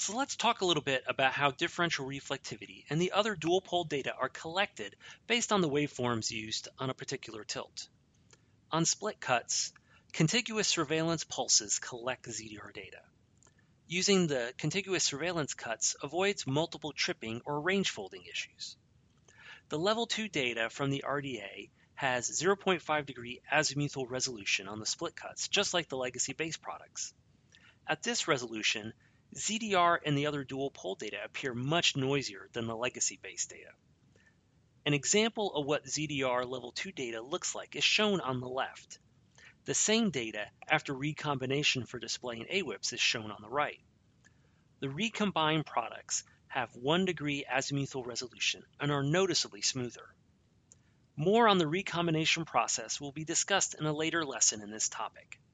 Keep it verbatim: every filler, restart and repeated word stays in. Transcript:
So let's talk a little bit about how differential reflectivity and the other dual pole data are collected based on the waveforms used on a particular tilt. On split cuts, contiguous surveillance pulses collect Z D R data. Using the contiguous surveillance cuts avoids multiple tripping or range folding issues. The level two data from the R D A has zero point five degree azimuthal resolution on the split cuts, just like the legacy base products. At this resolution, Z D R and the other dual pole data appear much noisier than the legacy base data. An example of what Z D R level two data looks like is shown on the left. The same data after recombination for displaying A W I Ps is shown on the right. The recombined products have one degree azimuthal resolution and are noticeably smoother. More on the recombination process will be discussed in a later lesson in this topic.